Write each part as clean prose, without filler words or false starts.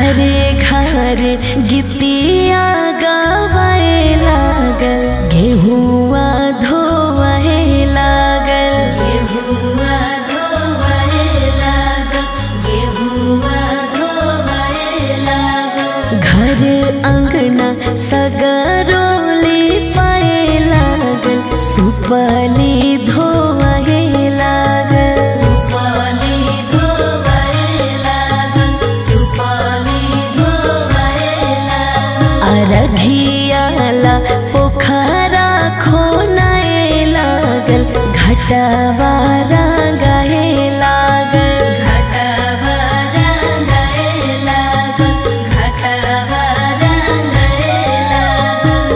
घरे घरे गीतिया गावे लागल, गेहुआ धोवे लागल, गेहुआ धोवे लागल, गेहुआ धोवे लागल। घर अंगना सगरोली पाए लागल, सुपली धोवे लागल, सुपली धोवे लागल, सुपली धोवे लागल। अरघियाला पोखरा खोनाए लागल, घटवा रंगाए लागल, घटवा रंगाए लागल, घटवा रंगाए लागल।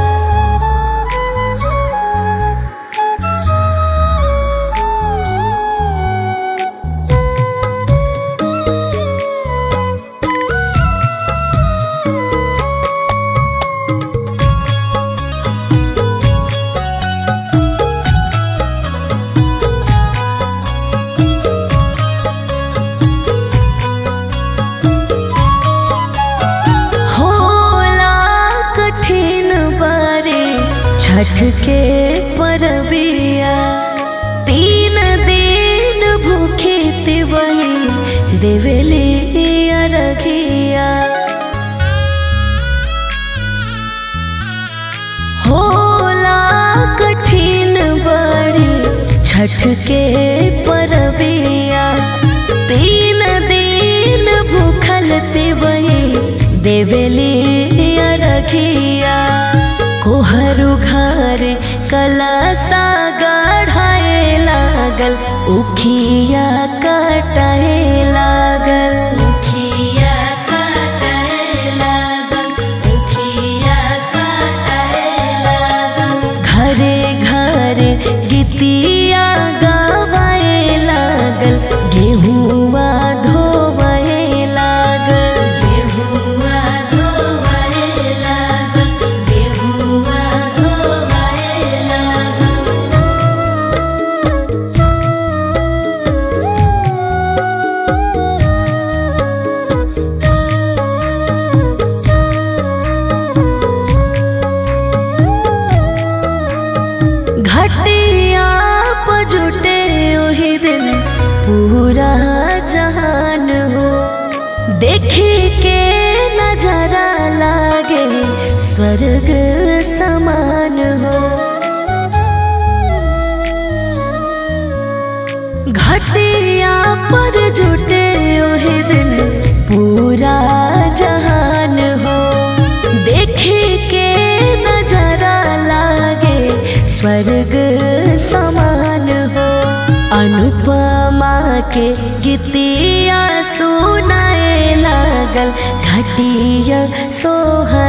छठ के परबिया 3 दिन भूखे तिवही देवेली अरघिया। होला कठिन बड़ी छठ के परबिया, 3 दिन भूखल तिवही देवेली अरघिया। कोहरू घर कलसा गढ़ाए लागल, उखिया कटाए लागल, उखिया कटाए लागल, उखिया कटाए लागल। घरे घरे गीतिया गावे लागल, गेहुआ धोवे लागल, गेहुआ धोवे लागल, गेहुआ धोवे लागल। घटिया पर जुटे ओही दिन पूरा जहान हो, देखे के नजारा लागे स्वर्ग समान हो। घटिया पर जुटे ओही दिन पूरा जहान हो, देखे के नजारा लागे स्वर्ग समान हो। अनुपमा के गीतिया सुनाए लागल, घटिया सोह